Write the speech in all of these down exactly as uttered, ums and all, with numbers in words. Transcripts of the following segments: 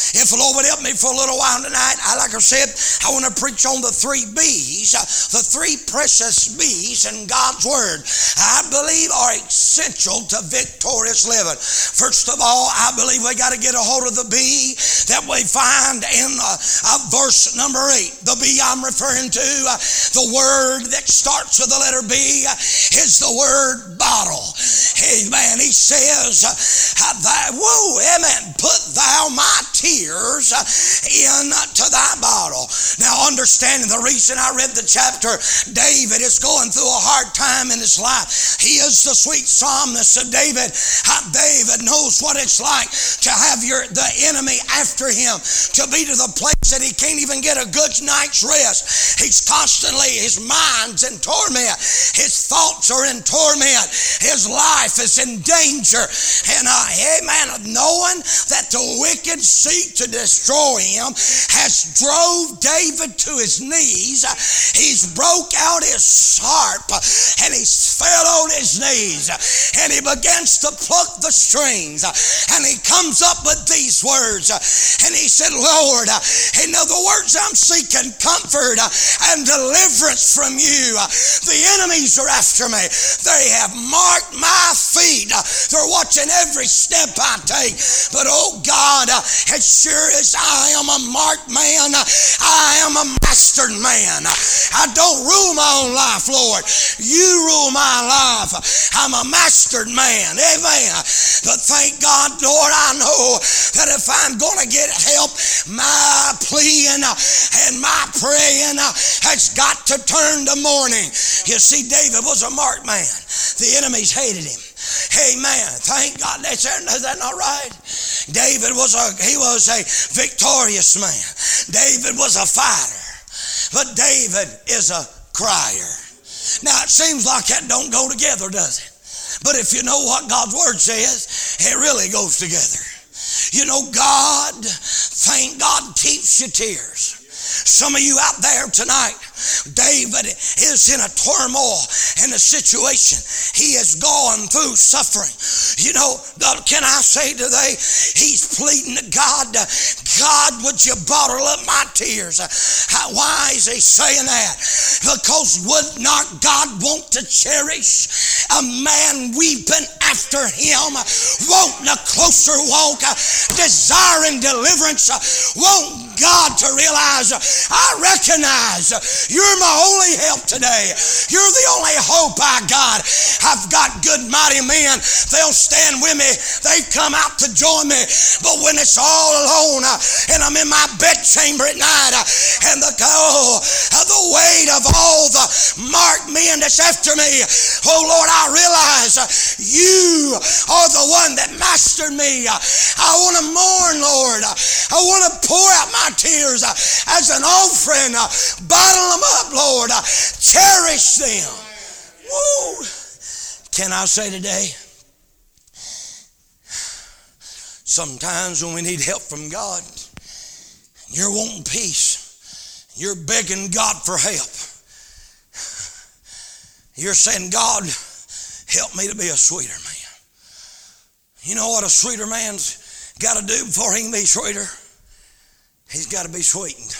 If the Lord would help me for a little while tonight, I, like I said, I want to preach on the three B's, the three precious B's in God's Word I believe are essential to victorious living. First of all, I believe we got to get a hold of the B that we find in uh, uh, verse number eight. The B I'm referring to, uh, the word that starts with the letter B uh, is the word bottle. Amen. He says, uh, thy, whoa, amen, put thou my tears uh, into thy bottle. Now, understanding the reason I read the chapter, David is going through a hard time in his life. He is the sweet psalmist of David. Uh, David knows what it's like to have your the enemy after him, to be to the place that he can't even get a good night's rest. He's constantly, his mind's in torment. His thoughts are in torment. His life is in danger. And uh, amen, knowing that the wicked seek to destroy him has drove David to his knees. He's broke out his harp and he's fell on his knees and he begins to pluck the strings and he comes up with these words and he said, Lord, in other words, I'm seeking comfort and deliverance from you. The enemies are after me. They have marked my feet. They're watching every step I take. But oh God, as sure as I am a marked man, I am a mastered man. I don't rule my own life, Lord. You rule my life. I'm a mastered man. Amen. But thank God, Lord, I know that if I'm going to get help, my pleading and my praying has got to turn to mourning. You see, David was a marked man. The enemies hated him. Amen. Thank God. Is that, is that not right? David was a, he was a victorious man. David was a fighter. But David is a crier. Now, it seems like that don't go together, does it? But if you know what God's Word says, it really goes together. You know, God, thank God, keeps your tears. Some of you out there tonight, David is in a turmoil in a situation. He has gone through suffering. You know, can I say today, he's pleading to God, God, would you bottle up my tears? Why is he saying that? Because would not God want to cherish a man weeping after him, wanting a closer walk, desiring deliverance, want God to realize, I recognize you're my only help today. You're the only hope I got. I've got good mighty men. They'll stand with me. They come out to join me. But when it's all alone and I'm in my bedchamber at night and the, oh, the weight of all the marked men that's after me, oh Lord, I realize you are the one that mastered me. I want to mourn, Lord. I want to pour out my tears as an offering. Bottle them up, Lord. Cherish them. Woo. Can I say today, sometimes when we need help from God, you're wanting peace, you're begging God for help. You're saying, God, help me to be a sweeter man. You know what a sweeter man's got to do before he can be sweeter? He's got to be sweetened.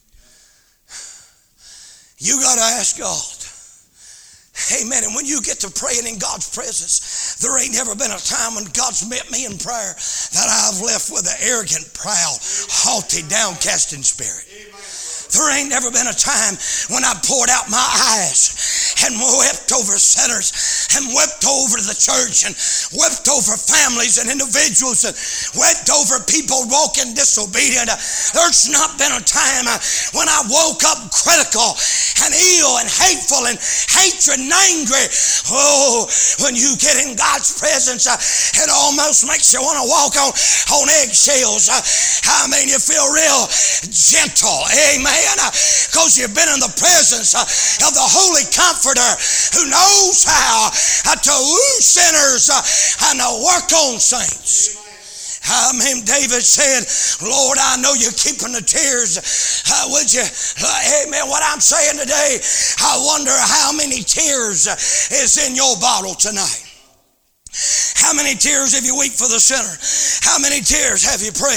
You got to ask God. Amen. And when you get to praying in God's presence, there ain't never been a time when God's met me in prayer that I've left with an arrogant, proud, haughty, downcasting spirit. There ain't never been a time when I poured out my eyes and wept over sinners and wept over the church and wept over families and individuals and wept over people walking disobedient. There's not been a time when I woke up critical and ill and hateful and hatred and angry. Oh, when you get in God's presence, it almost makes you want to walk on, on eggshells. I mean, you feel real gentle. Amen. Because you've been in the presence of the Holy Comforter who knows how to woo sinners and to work on saints. I mean, David said, Lord, I know you're keeping the tears. Uh, would you? Uh, amen. What I'm saying today, I wonder how many tears is in your bottle tonight. How many tears have you wept for the sinner? How many tears have you prayed?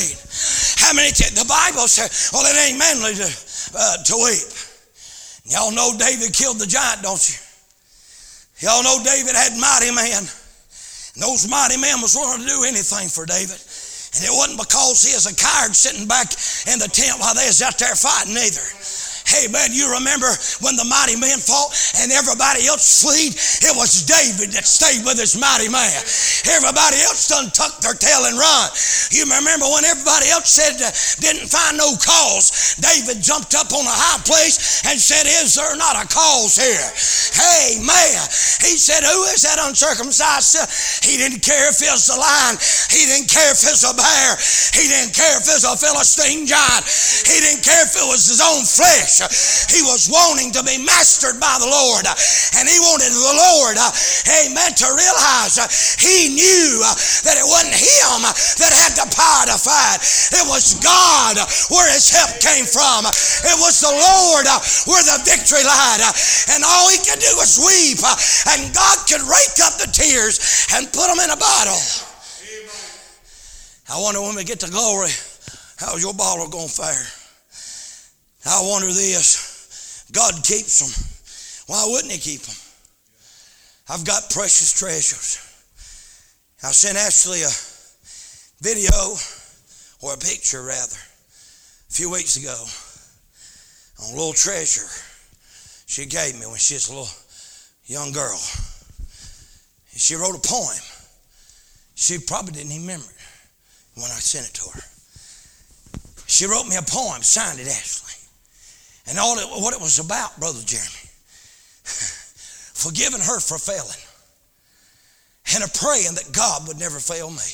How many, t- the Bible says, well, it ain't manly to, uh, to weep. Y'all know David killed the giant, don't you? Y'all know David had mighty men. And those mighty men was willing to do anything for David. And it wasn't because he was a coward sitting back in the tent while they was out there fighting either. Hey, man, you remember when the mighty men fought and everybody else fled? It was David that stayed with his mighty man. Everybody else done tucked their tail and run. You remember when everybody else said uh, didn't find no cause, David jumped up on a high place and said, is there not a cause here? Hey, man, he said, who is that uncircumcised? He didn't care if it was a lion. He didn't care if it was a bear. He didn't care if it was a Philistine giant. He didn't care if it was his own flesh. He was wanting to be mastered by the Lord, and he wanted the Lord, amen, to realize he knew that it wasn't him that had the power to fight. It was God where his help came from. It was the Lord where the victory lied, and all he could do was weep, and God could rake up the tears and put them in a bottle. I wonder when we get to glory, how's your bottle going to fare? I wonder this, God keeps them. Why wouldn't he keep them? I've got precious treasures. I sent Ashley a video, or a picture rather, a few weeks ago on a little treasure she gave me when she was a little young girl. She wrote a poem. She probably didn't even remember it when I sent it to her. She wrote me a poem, signed it Ashley. And all it, what it was about, Brother Jeremy, forgiving her for failing and a praying that God would never fail me.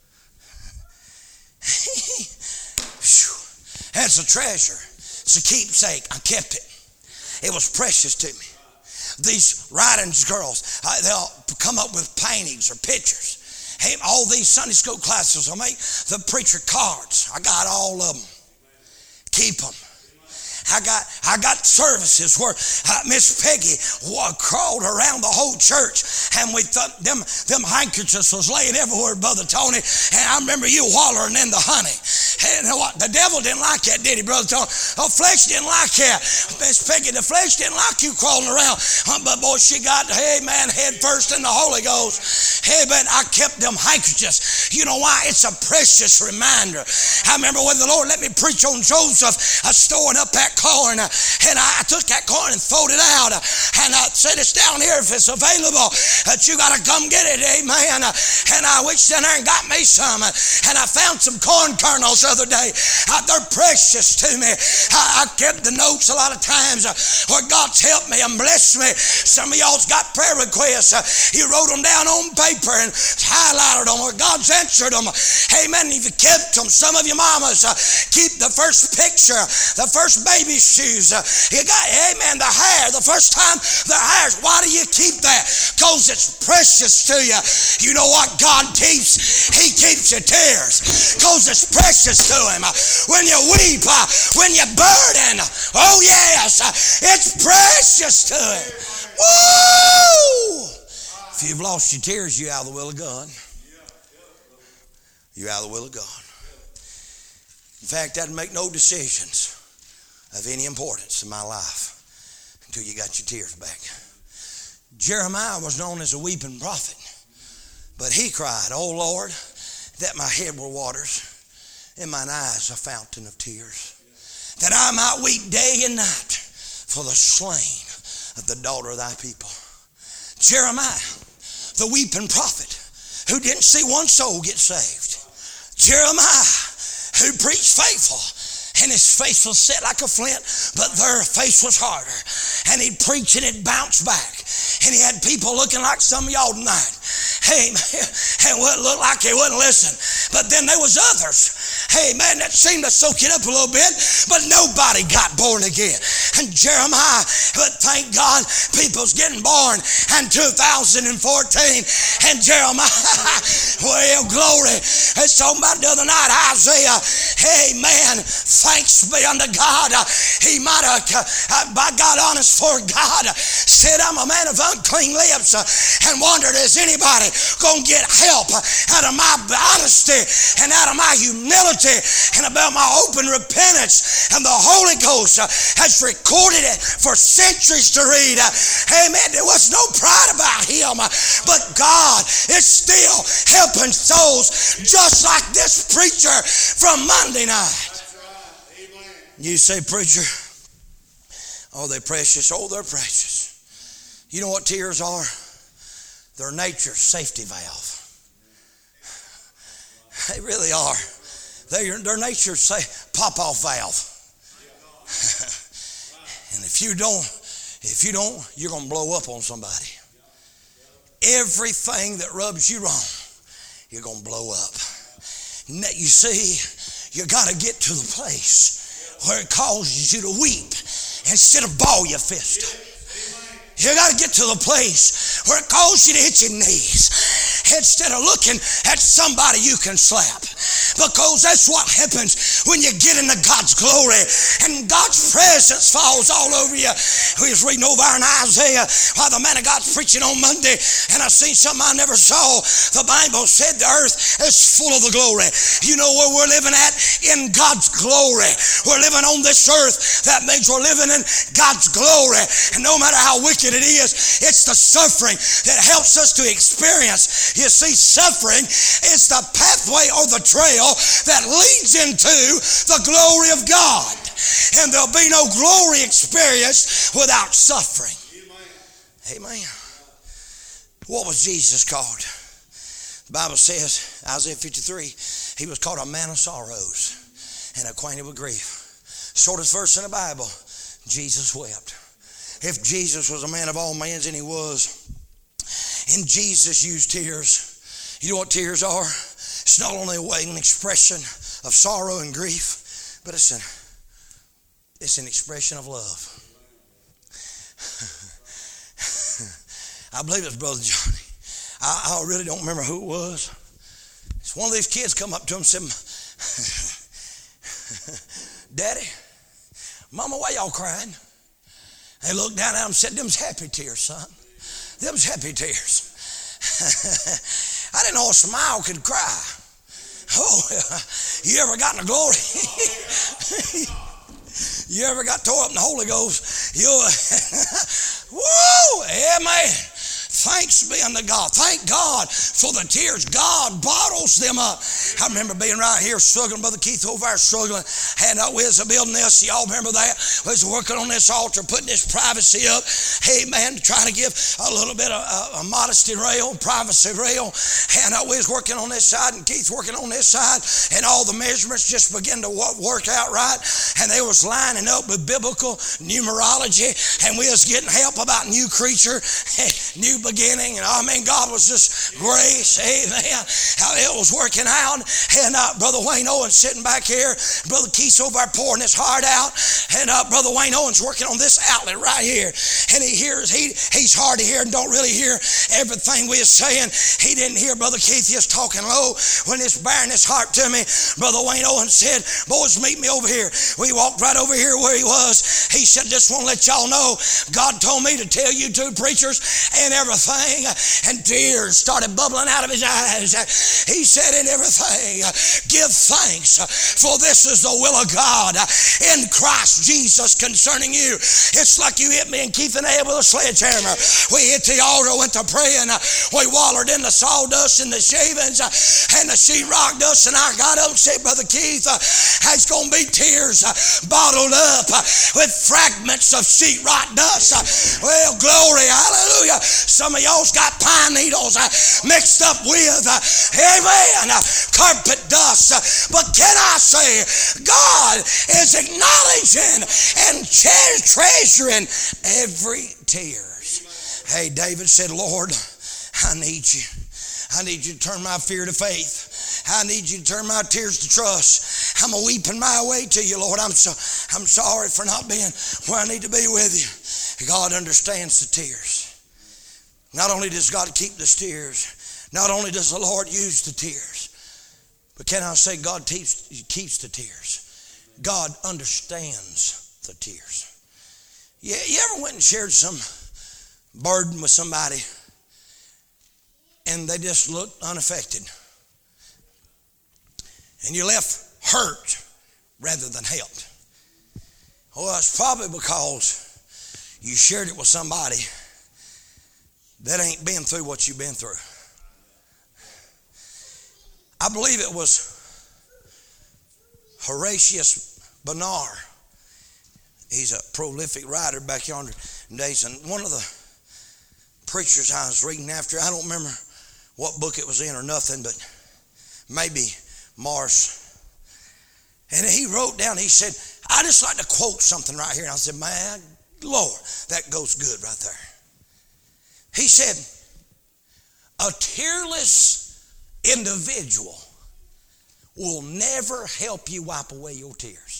That's a treasure. It's a keepsake. I kept it. It was precious to me. These writings girls, uh, they'll come up with paintings or pictures. Hey, all these Sunday school classes will make the preacher cards. I got all of them. Keep them. I got I got services where uh, Miss Peggy uh, crawled around the whole church, and we thought them them handkerchiefs was laying everywhere, Brother Tony. And I remember you wallering in the honey. And what, the devil didn't like that, did he, Brother Tony? The flesh didn't like that, Miss Peggy. The flesh didn't like you crawling around. Uh, but boy, she got, hey man, head first in the Holy Ghost. Hey man, I kept them handkerchiefs. You know why? It's a precious reminder. I remember when the Lord let me preach on Joseph, uh, storing up that corn, uh, and I, I took that corn and throwed it out, uh, and I said, it's down here if it's available, that uh, you got to come get it, amen. Uh, and I reached in there and got me some, uh, and I found some corn kernels the other day. Uh, they're precious to me. I, I kept the notes a lot of times uh, where God's helped me and blessed me. Some of y'all's got prayer requests. Uh, you wrote them down on paper and highlighted them, or God's answered them. Amen. If you kept them, some of your mamas uh, keep the first picture, the first baby shoes. Uh, you got, amen, the hair, the first time the hairs. Why do you keep that? Because it's precious to you. You know what God keeps? He keeps your tears because it's precious to him. When you weep, uh, when you burden, oh yes, uh, it's precious to him. Woo! If you've lost your tears, you're out of the will of God. You're out of the will of God. In fact, I'd make no decisions of any importance in my life until you got your tears back. Jeremiah was known as a weeping prophet, but he cried, oh Lord, that my head were waters and mine eyes a fountain of tears, that I might weep day and night for the slain of the daughter of thy people. Jeremiah, the weeping prophet, who didn't see one soul get saved. Jeremiah, who preached faithful, and his face was set like a flint, but their face was harder. And he'd preach and it bounced back. And he had people looking like some of y'all tonight. Hey, man, and what looked like they wouldn't listen. But then there was others, hey man, that seemed to soak it up a little bit, but nobody got born again. And Jeremiah, but thank God, people's getting born in two thousand fourteen. And Jeremiah, well, glory. It's talking about the other night, Isaiah, hey man, amen, thanks be unto God. Uh, he might have, uh, by God honest for God, uh, said, I'm a man of unclean lips, uh, and wondered, is anybody going to get help uh, out of my honesty and out of my humility and about my open repentance? And the Holy Ghost uh, has recorded it for centuries to read. Uh, amen. There was no pride about him, uh, but God is still helping souls just like this preacher from Monday night. You say, preacher, oh, they're precious. Oh, they're precious. You know what tears are? They're nature's safety valve. They really are. They're, they're nature's say, pop-off valve. And if you don't, if you don't, you're going to blow up on somebody. Everything that rubs you wrong, you're going to blow up. You see, you got to get to the place where it causes you to weep instead of ball your fist. You got to get to the place where it causes you to hit your knees instead of looking at somebody you can slap. Because that's what happens when you get into God's glory and God's presence falls all over you. We was reading over in Isaiah while the man of God's preaching on Monday, and I seen something I never saw. The Bible said the earth is full of the glory. You know where we're living at? In God's glory. We're living on this earth. That means we're living in God's glory. And no matter how wicked it is, it's the suffering that helps us to experience. You see, suffering is the pathway or the trail that leads into the glory of God. And there'll be no glory experience without suffering. Amen. Amen. What was Jesus called? The Bible says, Isaiah fifty-three, he was called a man of sorrows and acquainted with grief. Shortest verse in the Bible, Jesus wept. If Jesus was a man of all men, and he was, and Jesus used tears. You know what tears are? It's not only a way, an expression of sorrow and grief, but it's an, it's an expression of love. I believe it's Brother Johnny. I, I really don't remember who it was. It's one of these kids come up to him and said, Daddy, Mama, why y'all crying? They looked down at him and said, them's happy tears, son. Them's happy tears. I didn't know a smile could cry. Oh, you ever got in the glory? You ever got tore up in the Holy Ghost? You, woo, amen. Thanks be unto God. Thank God for the tears. God bottles them up. I remember being right here struggling, Brother Keith over there struggling. And uh, we was building this. Y'all remember that? We was working on this altar, putting this privacy up. Hey, man, trying to give a little bit of uh, a modesty rail, privacy rail. And uh, we was working on this side, and Keith working on this side. And all the measurements just began to work out right. And they was lining up with biblical numerology. And we was getting help about new creature, new beginning, and I mean, God was just grace, amen, how it was working out. And uh, Brother Wayne Owens sitting back here, Brother Keith's over there pouring his heart out, and uh, Brother Wayne Owens working on this outlet right here, and he hears, he he's hard to hear and don't really hear everything we is saying. He didn't hear Brother Keith just talking low when he's bearing his heart to me. Brother Wayne Owens said, boys, meet me over here. We walked right over here where he was. He said, just want to let y'all know, God told me to tell you two preachers and everything. And tears started bubbling out of his eyes. He said, in everything, give thanks, for this is the will of God in Christ Jesus concerning you. It's like you hit me and Keith and Ed with a sledgehammer. We hit the altar, went to praying. We wallered in the sawdust and the shavings and the sheetrock dust, and I got up and said, Brother Keith, it's going to be tears bottled up with fragments of sheetrock dust. Well, glory, hallelujah. Some of y'all's got pine needles uh, mixed up with, uh, amen, uh, carpet dust. Uh, but can I say, God is acknowledging and tre- treasuring every tears. Hey, David said, Lord, I need you. I need you to turn my fear to faith. I need you to turn my tears to trust. I'm a weeping my way to you, Lord. I'm so I'm sorry for not being where I need to be with you. God understands the tears. Not only does God keep the tears, not only does the Lord use the tears, but can I say God keeps, keeps the tears? God understands the tears. You, you ever went and shared some burden with somebody and they just looked unaffected? And you left hurt rather than helped. Well, it's probably because you shared it with somebody that ain't been through what you've been through. I believe it was Horatius Bonar. He's a prolific writer back yonder days. And one of the preachers I was reading after, I don't remember what book it was in or nothing, but maybe Marsh. And he wrote down, he said, I just like to quote something right here. And I said, man, Lord, that goes good right there. He said, a tearless individual will never help you wipe away your tears.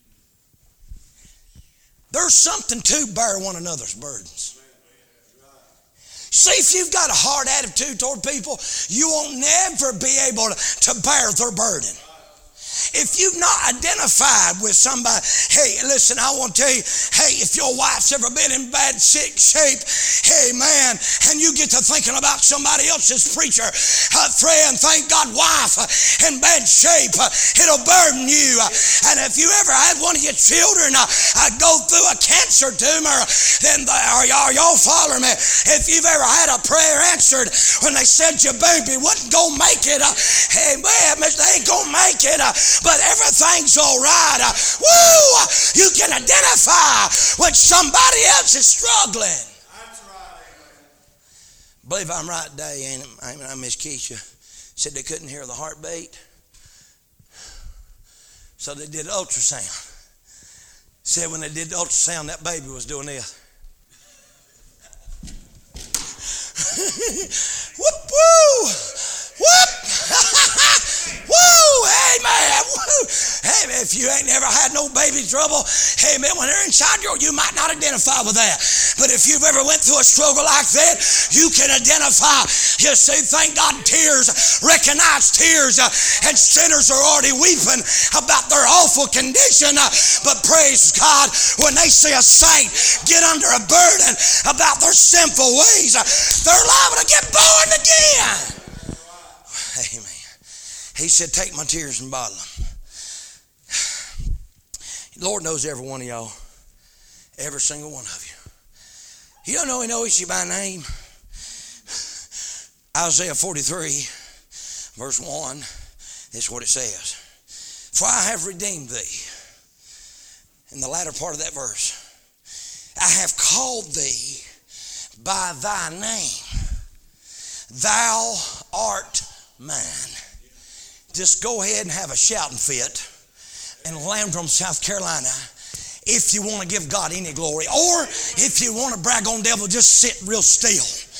There's something to bear one another's burdens. See, if you've got a hard attitude toward people, you won't never be able to, to bear their burden. If you've not identified with somebody, hey, listen, I want to tell you, hey, if your wife's ever been in bad sick shape, hey, man, and you get to thinking about somebody else's preacher, uh, friend, thank God, wife uh, in bad shape, uh, it'll burden you. Uh, and if you ever had one of your children uh, uh, go through a cancer tumor, then the, are, y'all, y'all follow me? If you've ever had a prayer answered when they said your baby wasn't going to make it, uh, hey, man, they ain't going to make it. Uh, But everything's all right. Uh, woo! You can identify when somebody else is struggling. That's right. I believe I'm right today, ain't it? I Miss Keisha said they couldn't hear the heartbeat, so they did ultrasound. Said when they did the ultrasound, that baby was doing this. Whoop woo! Whoop! Woo! Amen! Woo! Hey, if you ain't never had no baby trouble, hey, man, when they're inside you, you might not identify with that. But if you've ever went through a struggle like that, you can identify. You see, thank God, tears, recognize tears, uh, and sinners are already weeping about their awful condition. Uh, but praise God, when they see a saint get under a burden about their sinful ways, uh, they're liable to get born again. Amen. He said, take my tears and bottle them. The Lord knows every one of y'all. Every single one of you. You don't know He knows you by name. Isaiah forty-three, verse one. This is what it says. For I have redeemed thee. In the latter part of that verse. I have called thee by thy name. Thou art mine. Just go ahead and have a shouting fit in Landrum, South Carolina, if you want to give God any glory. Or if you want to brag on the devil, just sit real still.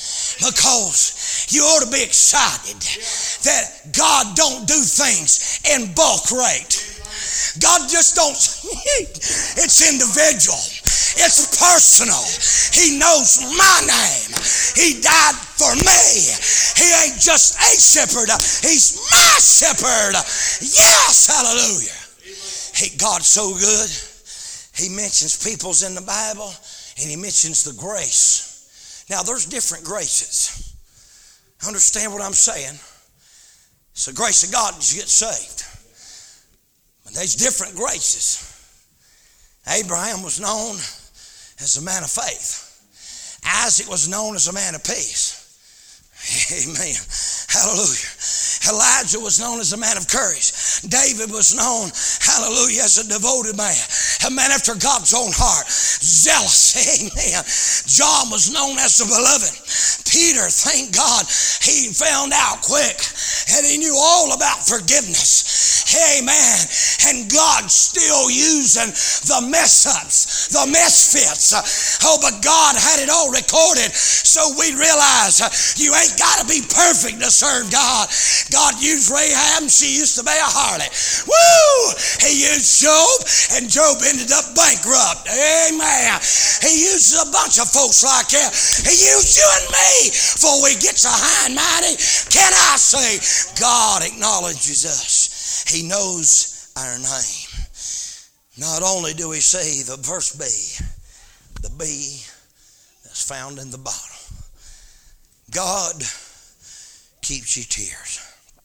Because you ought to be excited that God don't do things in bulk rate. God just don't, it's individual. It's personal. He knows my name. He died for me. He ain't just a shepherd. He's my shepherd. Yes, hallelujah. He, God's so good. He mentions peoples in the Bible, and He mentions the grace. Now, there's different graces. Understand what I'm saying? It's the grace of God that you get saved. But there's different graces. Abraham was known as a man of faith. Isaac was known as a man of peace. Amen. Hallelujah. Elijah was known as a man of courage. David was known, hallelujah, as a devoted man. A man after God's own heart. Zealous. Amen. John was known as the beloved. Peter, thank God, he found out quick and he knew all about forgiveness. Amen. And God's still using the mess ups, the misfits. Oh, but God had it all recorded so we realize you ain't got to be perfect to serve God. God used Rahab, she used to be a harlot. Woo! He used Job, and Job ended up bankrupt. Amen. He uses a bunch of folks like that. He used you and me before we get so high and mighty. Can I say, God acknowledges us. He knows our name. Not only do we see the first bee, the bee that's found in the bottle. God keeps you tears.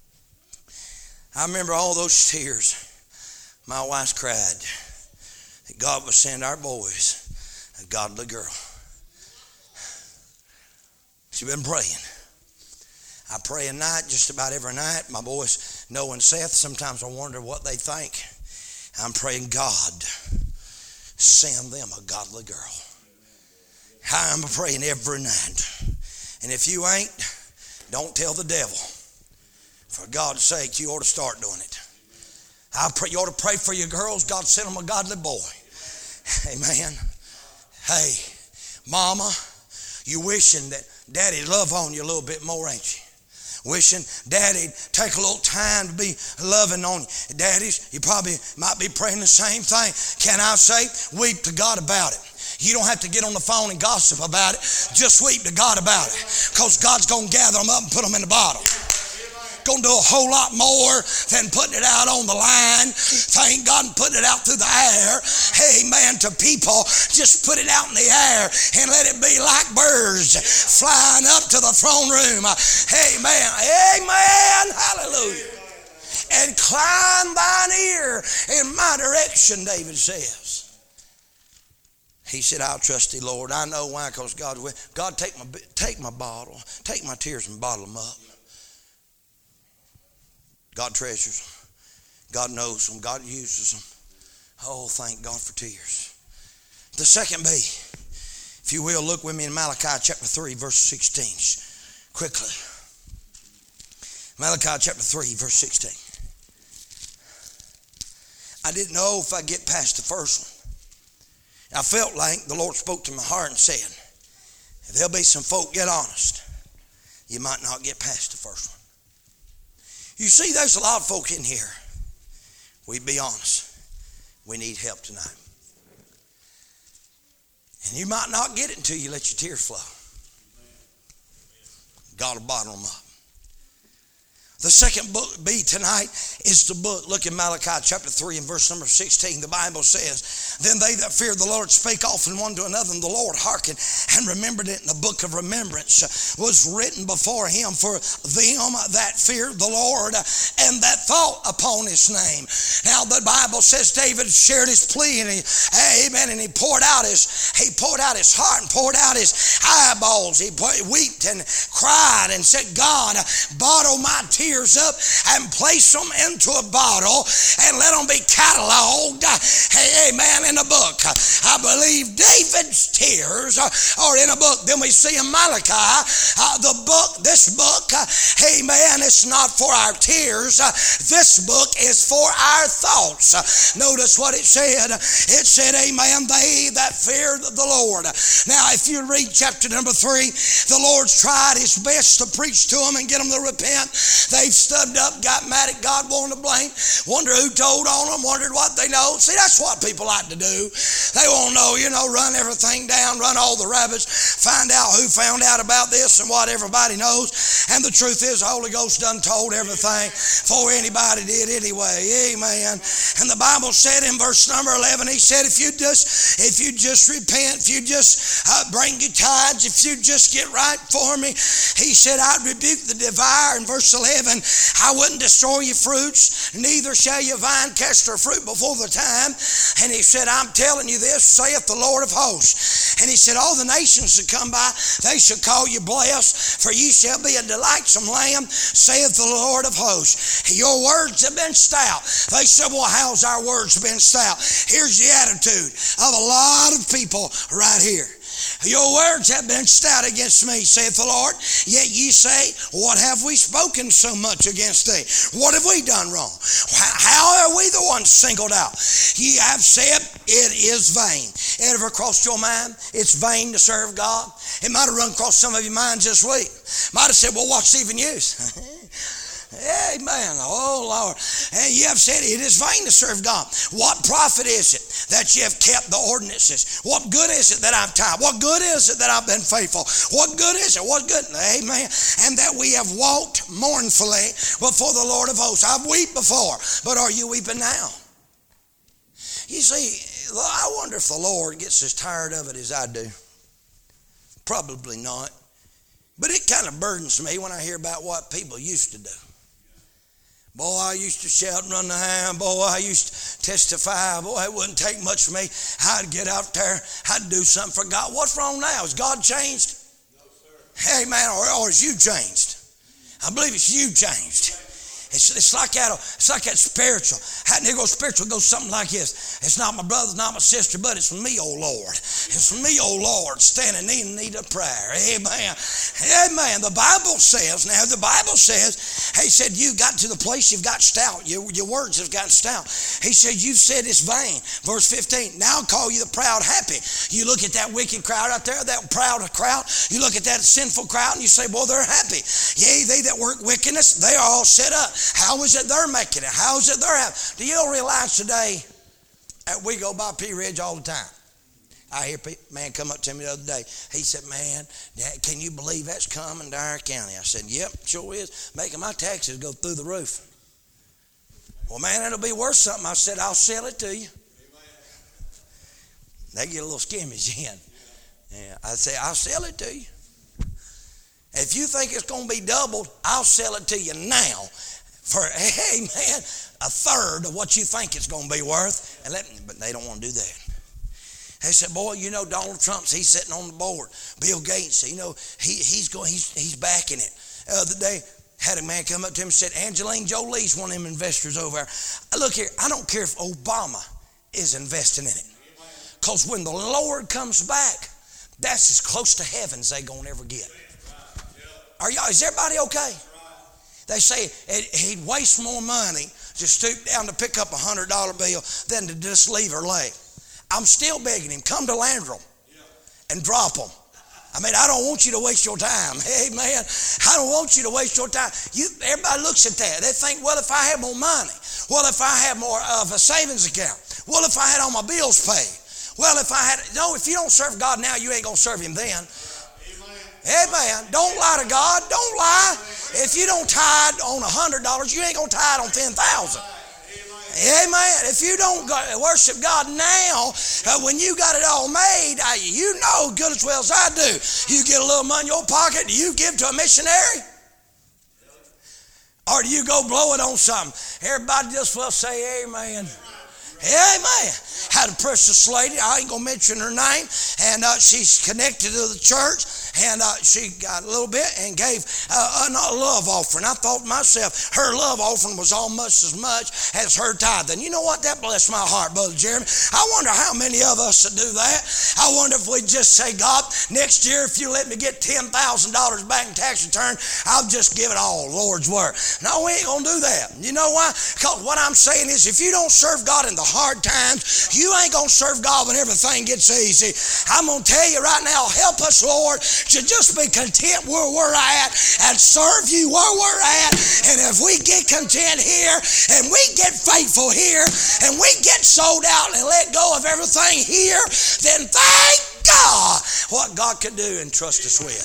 I remember all those tears my wife cried that God would send our boys a godly girl. She's been praying. I pray at night, just about every night. My boys, Noah and Seth, sometimes I wonder what they think. I'm praying, God, send them a godly girl. I'm praying every night. And if you ain't, don't tell the devil. For God's sake, you ought to start doing it. I pray you ought to pray for your girls. God send them a godly boy. Amen. Hey, mama, you wishing that daddy'd love on you a little bit more, ain't you? Wishing daddy'd take a little time to be loving on you. Daddies, you probably might be praying the same thing. Can I say, weep to God about it. You don't have to get on the phone and gossip about it. Just weep to God about it. Because God's going to gather them up and put them in the bottle. Going to do a whole lot more than putting it out on the line. Thank God and putting it out through the air. Amen. To people, just put it out in the air and let it be like birds flying up to the throne room. Amen. Amen. Hallelujah. And climb thine ear in my direction, David says. He said, I'll trust thee, Lord. I know why, because God will. God, take my, take my bottle, take my tears and bottle them up. God treasures them. God knows them. God uses them. Oh, thank God for tears. The second B, if you will, look with me in Malachi chapter three, verse sixteen. Quickly. Malachi chapter three, verse sixteen. I didn't know if I'd get past the first one. I felt like the Lord spoke to my heart and said, if there'll be some folk get honest, you might not get past the first one. You see, there's a lot of folk in here. We be honest. We need help tonight. And you might not get it until you let your tears flow. God will bottle them up. The second book B tonight is the book. Look in Malachi chapter three and verse number sixteen. The Bible says, then they that feared the Lord spake often one to another, and the Lord hearkened and remembered it. And the book of remembrance was written before him for them that feared the Lord and that thought upon his name. Now the Bible says David shared his plea, and he, amen, and he poured out his, he poured out his heart and poured out his eyeballs. He wept and cried and said, God, bottle my tears up and place them into a bottle and let them be cataloged, amen, in a book. I believe David's tears are in a book. Then we see in Malachi, uh, the book, this book, uh, amen, it's not for our tears. Uh, this book is for our thoughts. Uh, notice what it said. It said, amen, they that fear the Lord. Now, if you read chapter number three, the Lord's tried his best to preach to them and get them to repent. They've stubbed up, got mad at God, wanted to blame, wonder who told on them, wondered what they know. See, that's what people like to do. They want to know, you know, run everything down, run all the rabbits, find out who found out about this and what everybody knows. And the truth is, the Holy Ghost done told everything before anybody did anyway. Amen. And the Bible said in verse number eleven, he said, if you just, if you just repent, if you just uh, bring your tithes, if you just get right for me, he said, I'd rebuke the devourer. In verse eleven, I wouldn't destroy your fruits, neither shall your vine cast her fruit before the time. And he said, I'm telling you this, saith the Lord of hosts. And he said, all the nations that come by, they shall call you blessed, for ye shall be a delightsome land, saith the Lord of hosts. Your words have been stout. They said, well, how's our words been stout? Here's the attitude of a lot of people right here. Your words have been stout against me, saith the Lord. Yet ye say, what have we spoken so much against thee? What have we done wrong? How are we the ones singled out? Ye have said, it is vain. It ever crossed your mind? It's vain to serve God. It might have run across some of your minds this week. Might have said, well, what's even use? Amen. Oh, Lord. And you have said it is vain to serve God. What profit is it that you have kept the ordinances? What good is it that I've tithed? What good is it that I've been faithful? What good is it? What good? Amen. And that we have walked mournfully before the Lord of hosts. I've wept before, but are you weeping now? You see, I wonder if the Lord gets as tired of it as I do. Probably not. But it kind of burdens me when I hear about what people used to do. Boy, I used to shout and run the hand. Boy, I used to testify. Boy, it wouldn't take much for me. I'd get out there. I'd do something for God. What's wrong now? Has God changed? No, sir. Hey, man, or, or is you changed? I believe it's you changed. It's, it's like that. It's like that spiritual. How Negro spiritual goes something like this. It's not my brother, not my sister, but it's me, oh Lord. It's me, oh Lord, standing in need of prayer. Amen. Amen. The Bible says, now the Bible says, he said, you got to the place you've got stout. Your, your words have gotten stout. He said, you've said it's vain. Verse fifteen, now I'll call you the proud happy. You look at that wicked crowd out there, that proud crowd. You look at that sinful crowd and you say, well, they're happy. Yea, they that work wickedness, they are all set up. How is it they're making it? How is it they're having? Do you realize today that we go by Pea Ridge all the time? I hear a man come up to me the other day. He said, man, can you believe that's coming to our county? I said, yep, sure is. Making my taxes go through the roof. Well, man, it'll be worth something. I said, I'll sell it to you. They get a little skimmage in. Yeah, I say, I'll sell it to you. If you think it's going to be doubled, I'll sell it to you now for, hey, man, a third of what you think it's going to be worth. And let, but they don't want to do that. They said, boy, you know, Donald Trump's, he's sitting on the board. Bill Gates, you know, he, he's going, he's, he's backing it. The other day, had a man come up to him and said, Angelina Jolie's one of them investors over there. Look here, I don't care if Obama is investing in it. Because when the Lord comes back, that's as close to heaven as they're going to ever get. Are y'all, is everybody okay? They say it, he'd waste more money to stoop down to pick up a one hundred dollar bill than to just leave her lay. I'm still begging him, come to Landrum and drop them. I mean, I don't want you to waste your time. Hey, man, I don't want you to waste your time. You, everybody looks at that. They think, well, if I have more money, well, if I have more of a savings account, well, if I had all my bills paid, well, if I had, no, if you don't serve God now, you ain't going to serve him then. Amen. Don't lie to God. Don't lie. If you don't tithe on one hundred dollars, you ain't going to tithe on ten thousand dollars. Amen. If you don't worship God now, uh, when you got it all made, uh, you know good as well as I do. You get a little money in your pocket, do you give to a missionary? Or do you go blow it on something? Everybody just will say amen. Amen. Had a precious lady, I ain't going to mention her name, and uh, she's connected to the church, and uh, she got a little bit and gave uh, a love offering. I thought to myself, her love offering was almost as much as her tithe. And you know what? That blessed my heart, Brother Jeremy. I wonder how many of us would do that. I wonder if we just say, God, next year if you let me get ten thousand dollars back in tax return, I'll just give it all, Lord's word. No, we ain't going to do that. You know why? Because what I'm saying is if you don't serve God in the hard times, you ain't going to serve God when everything gets easy. I'm going to tell you right now, help us, Lord, to just be content where we're at and serve you where we're at. And if we get content here and we get faithful here and we get sold out and let go of everything here, then thank God what God can do and trust us with.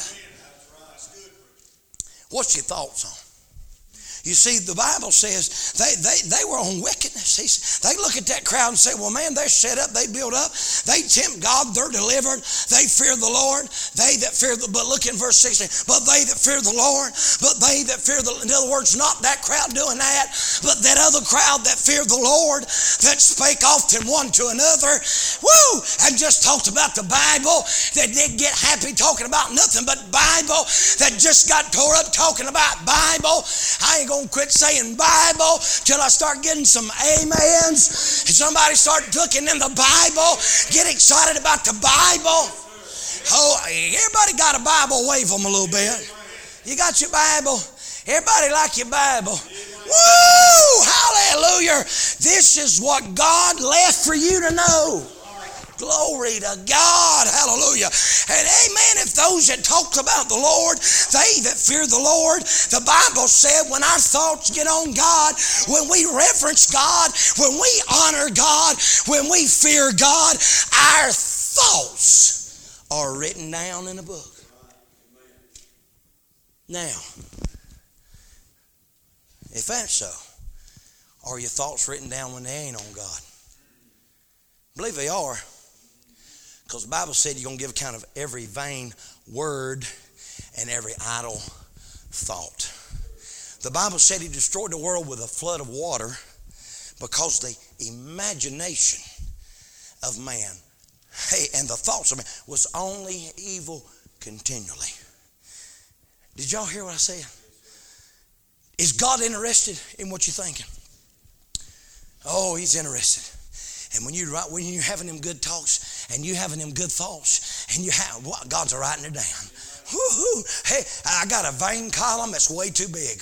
What's your thoughts on? You see, the Bible says they, they, they were on wickedness. They look at that crowd and say, well, man, they're set up, they build up, they tempt God, they're delivered, they fear the Lord, they that fear the, but look in verse sixteen, but they that fear the Lord, but they that fear the, in other words, not that crowd doing that, but that other crowd that feared the Lord, that spake often one to another, woo, and just talked about the Bible, that didn't get happy talking about nothing but Bible, that just got tore up talking about Bible. I ain't gonna quit saying Bible till I start getting some amens. Somebody start looking in the Bible, get excited about the Bible. Oh, everybody got a Bible? Wave them a little bit. You got your Bible? Everybody like your Bible? Woo! Hallelujah! This is what God left for you to know. Glory to God. Hallelujah. And amen. If those that talked about the Lord, they that fear the Lord, the Bible said when our thoughts get on God, when we reverence God, when we honor God, when we fear God, our thoughts are written down in a book. Now, if that's so, are your thoughts written down when they ain't on God? I believe they are. Because the Bible said you're going to give account of every vain word and every idle thought. The Bible said he destroyed the world with a flood of water because the imagination of man, hey, and the thoughts of man was only evil continually. Did y'all hear what I said? Is God interested in what you're thinking? Oh, he's interested. And when you when you're having them good talks and you having them good thoughts and you have what God's writing it down. Woo-hoo. Hey, I got a vain column that's way too big.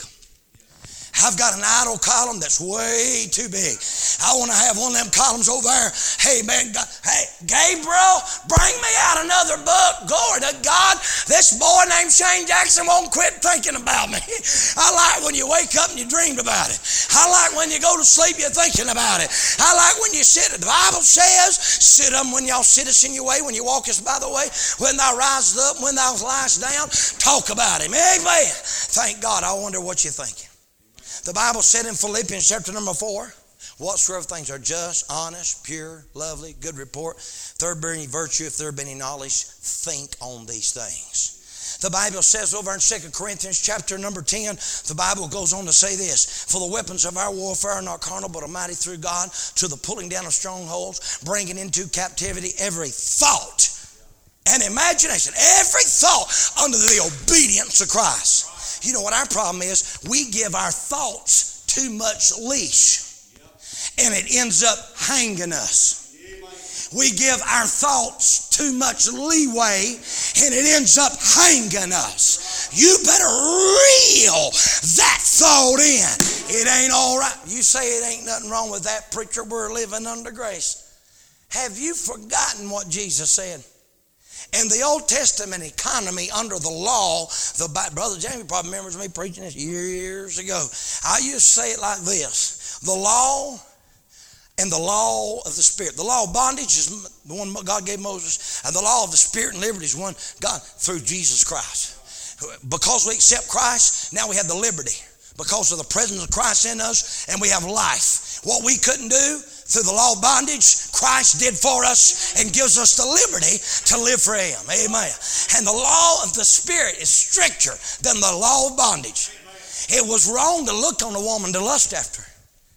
I've got an idle column that's way too big. I want to have one of them columns over there. Hey, man, God, hey, Gabriel, bring me out another book. Glory to God. This boy named Shane Jackson won't quit thinking about me. I like when you wake up and you dreamed about it. I like when you go to sleep, you're thinking about it. I like when you sit. The Bible says, sit them when y'all sittest in your way, when you walkest by the way, when thou risest up, when thou liest down, talk about him. Amen. Thank God. I wonder what you're thinking. The Bible said in Philippians chapter number four, whatsoever things are just, honest, pure, lovely, good report, if there be any virtue, if there be any knowledge, think on these things. The Bible says over in Second Corinthians chapter number ten, the Bible goes on to say this, for the weapons of our warfare are not carnal, but are mighty through God to the pulling down of strongholds, bringing into captivity every thought and imagination, every thought under the obedience of Christ. You know what our problem is? We give our thoughts too much leash, and it ends up hanging us. We give our thoughts too much leeway, and it ends up hanging us. You better reel that thought in. It ain't all right. You say it ain't nothing wrong with that, preacher. We're living under grace. Have you forgotten what Jesus said? In the Old Testament economy under the law, the Brother Jamie probably remembers me preaching this years ago. I used to say it like this. The law and the law of the Spirit. The law of bondage is the one God gave Moses. And the law of the Spirit and liberty is one God through Jesus Christ. Because we accept Christ, now we have the liberty. Because of the presence of Christ in us, and we have life. What we couldn't do through the law of bondage, Christ did for us and gives us the liberty to live for him. Amen. And the law of the Spirit is stricter than the law of bondage. It was wrong to look on a woman to lust after her.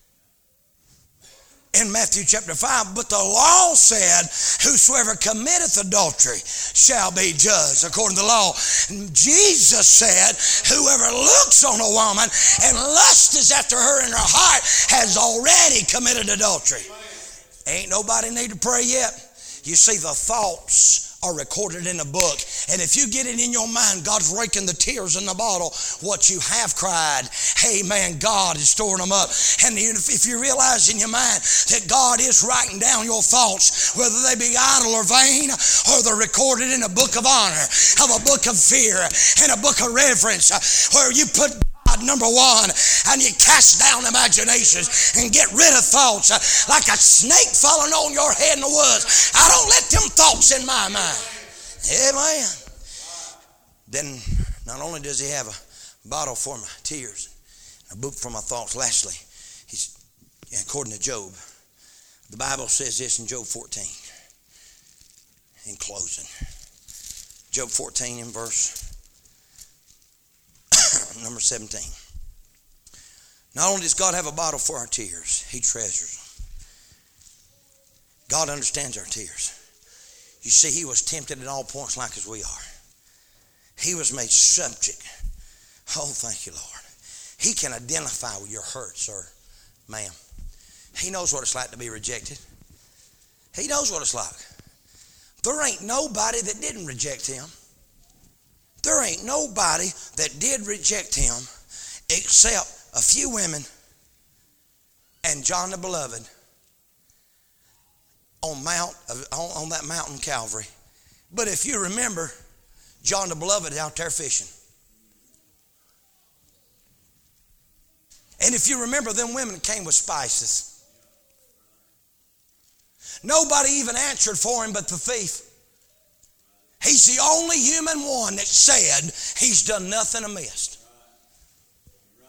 In Matthew chapter five, but the law said, whosoever committeth adultery shall be judged according to the law. And Jesus said, whoever looks on a woman and lusts after her in her heart has already committed adultery. Ain't nobody need to pray yet. You see, the thoughts are recorded in a book. And if you get it in your mind, God's raking the tears in the bottle. What you have cried, hey man, God is storing them up. And if you realize in your mind that God is writing down your thoughts, whether they be idle or vain, or they're recorded in a book of honor, of a book of fear, and a book of reverence, where you put number one, and you cast down imaginations and get rid of thoughts uh, like a snake falling on your head in the woods. I don't let them thoughts in my mind. Amen. Then not only does he have a bottle for my tears, a book for my thoughts. Lastly, he's according to Job. The Bible says this in Job fourteen. In closing, Job fourteen in verse number seventeen. Not only does God have a bottle for our tears, he treasures them. God understands our tears. You see, he was tempted at all points like as we are. He was made subject. Oh, thank you, Lord. He can identify with your hurt, sir, ma'am. He knows what it's like to be rejected. He knows what it's like. There ain't nobody that didn't reject him. There ain't nobody that did reject him except a few women and John the Beloved on Mount on, on that mountain Calvary. But if you remember, John the Beloved is out there fishing. And if you remember, them women came with spices. Nobody even answered for him but the thief. He's the only human one that said he's done nothing amiss.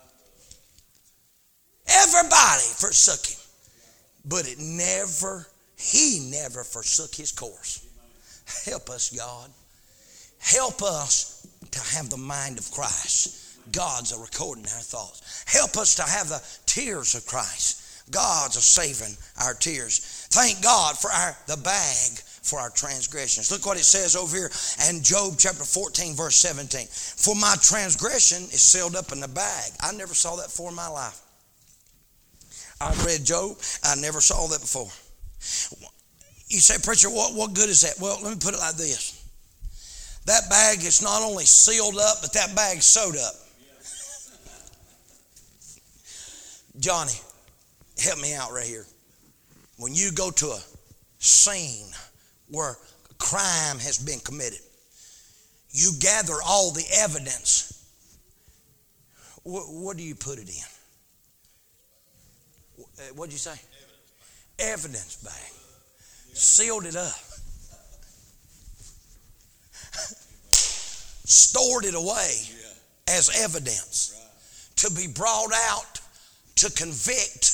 Everybody forsook him, but it never He never forsook his course. Help us, God. Help us to have the mind of Christ. God's a recording our thoughts. Help us to have the tears of Christ. God's a saving our tears. Thank God for our the bag for our transgressions. Look what it says over here in Job chapter fourteen, verse seventeen. For my transgression is sealed up in the bag. I never saw that before in my life. I read Job. I never saw that before. You say, preacher, what, what good is that? Well, let me put it like this. That bag is not only sealed up, but that bag's sewed up. Johnny, help me out right here. When you go to a scene where a crime has been committed, you gather all the evidence. What, what do you put it in? What'd you say? Evidence bag. Evidence bag. Sealed it up. Stored it away as evidence to be brought out to convict.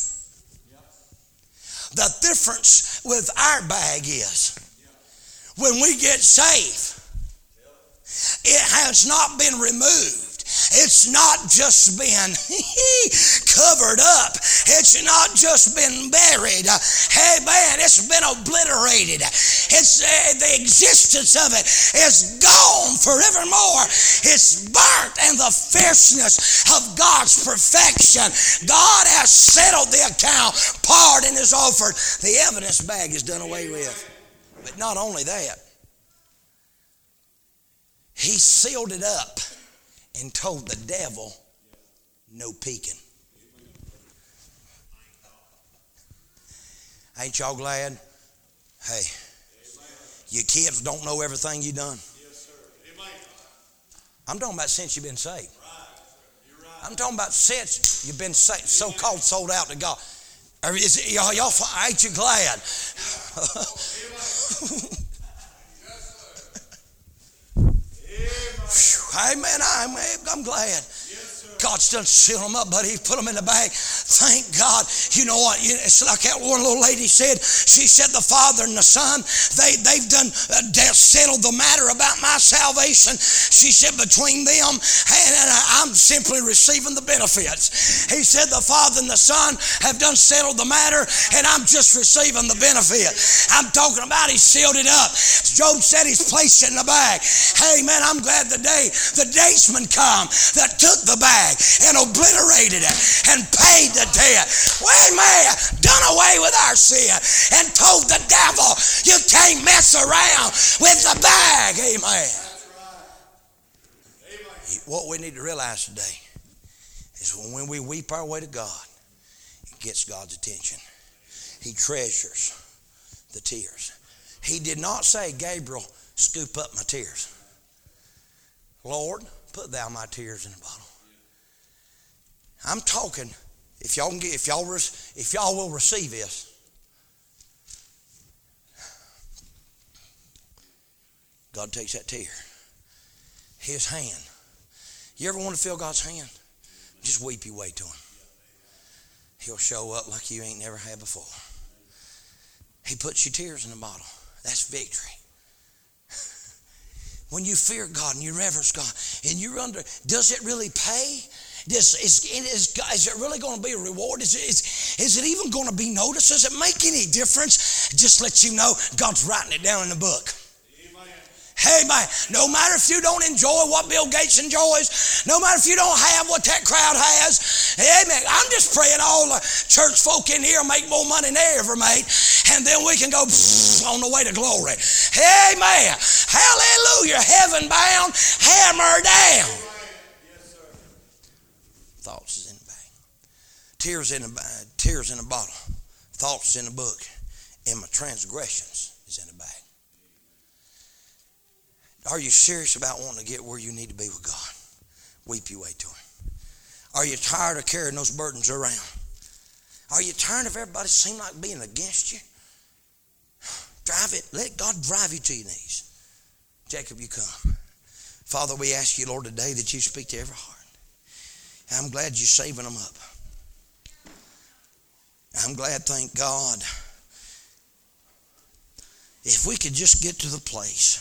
The difference with our bag is when we get saved, it has not been removed. It's not just been covered up. It's not just been buried. Hey man, it's been obliterated. It's uh, the existence of it is gone forevermore. It's burnt in the fierceness of God's perfection. God has settled the account. Pardon is offered. The evidence bag is done away with. But not only that, he sealed it up and told the devil, no peeking. Ain't y'all glad? Hey, your kids don't know everything you done. I'm talking about since you've been saved. I'm talking about since you've been saved, so-called sold out to God. Is it, y'all, y'all, ain't you glad? Amen. I'm, I'm glad. God's done seal them up, buddy. He put them in the bag. Thank God. You know what? It's like that one little lady said. She said the Father and the Son, they, they've done uh, settled the matter about my salvation. She said between them, and, and I'm simply receiving the benefits. He said the Father and the Son have done settled the matter, and I'm just receiving the benefit. I'm talking about he sealed it up. Job said he's placed it in the bag. Hey, man, I'm glad the day the daysman come that took the bag and obliterated it and paid the debt. Well, man, done away with our sin and told the devil, you can't mess around with the bag. Amen. What we need to realize today is when we weep our way to God, it gets God's attention. He treasures the tears. He did not say, Gabriel, scoop up my tears. Lord, put thou my tears in a bottle. I'm talking, if y'all can get, if y'all if y'all will receive this. God takes that tear. His hand. You ever want to feel God's hand? Just weep your way to him. He'll show up like you ain't never had before. He puts your tears in the bottle. That's victory. When you fear God and you reverence God and you're under, does it really pay? Does, is, is, is it really going to be a reward? Is it, is, is it even going to be noticed? Does it make any difference? Just let you know God's writing it down in the book. Hey, man, no matter if you don't enjoy what Bill Gates enjoys, no matter if you don't have what that crowd has, hey, man, I'm just praying all the church folk in here make more money than they ever made, and then we can go on the way to glory. Hey, man, hallelujah, heaven bound, hammer down. Yes, sir. Thoughts is in the bag. Tears in the bag, tears in the bottle. Thoughts in the book. And my transgressions is in the bag. Are you serious about wanting to get where you need to be with God? Weep your way to him. Are you tired of carrying those burdens around? Are you tired of everybody seem like being against you? Drive it. Let God drive you to your knees. Jacob, you come. Father, we ask you, Lord, today that you speak to every heart. I'm glad you're saving them up. I'm glad, thank God, If we could just get to the place.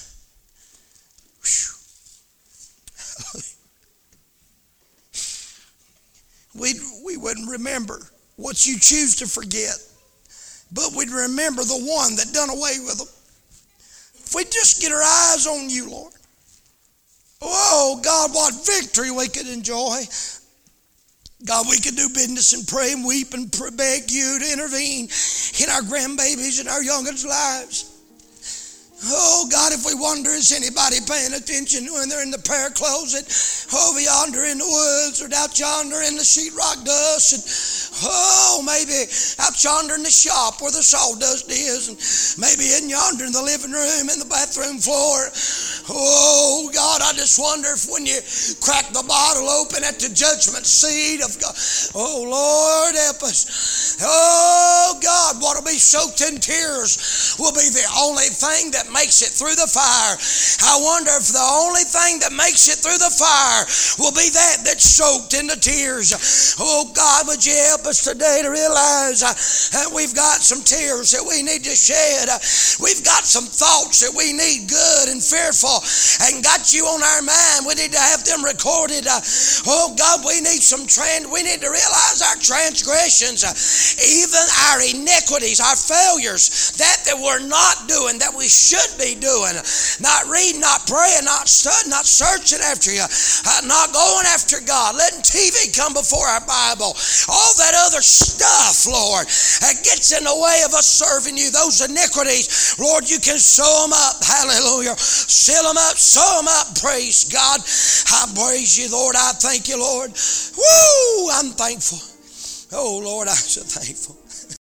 we we wouldn't remember what you choose to forget, but we'd remember the one that done away with them. If we just get our eyes on you, Lord. Oh, God, what victory we could enjoy. God, we could do business and pray and weep and beg you to intervene in our grandbabies and our youngins' lives. Oh, God, if we wonder, is anybody paying attention when they're in the prayer closet, over yonder in the woods, or out yonder in the sheetrock dust, and oh, maybe out yonder in the shop where the sawdust is, and maybe in yonder in the living room, in the bathroom floor. Oh, God, I just wonder if when you crack the bottle open at the judgment seat of God, oh, Lord, help us. Oh, God, what'll be soaked in tears will be the only thing that makes it through the fire. I wonder if the only thing that makes it through the fire will be that that's soaked in the tears. Oh, God, would you help us today to realize uh, that we've got some tears that we need to shed. Uh, we've got some thoughts that we need good and fearful and got you on our mind. We need to have them recorded. Uh, oh, God, we need some trend. We need to realize our transgressions, uh, even our iniquities, our failures, that that we're not doing, that we should be doing, not reading, not praying, not studying, not searching after you, uh, not going after God, letting T V come before our Bible, all that other stuff, Lord, that gets in the way of us serving you. Those iniquities, Lord, you can sew them up. Hallelujah. Seal them up, sew them up. Praise God. I praise you, Lord. I thank you, Lord. Woo! I'm thankful. Oh, Lord, I'm so thankful.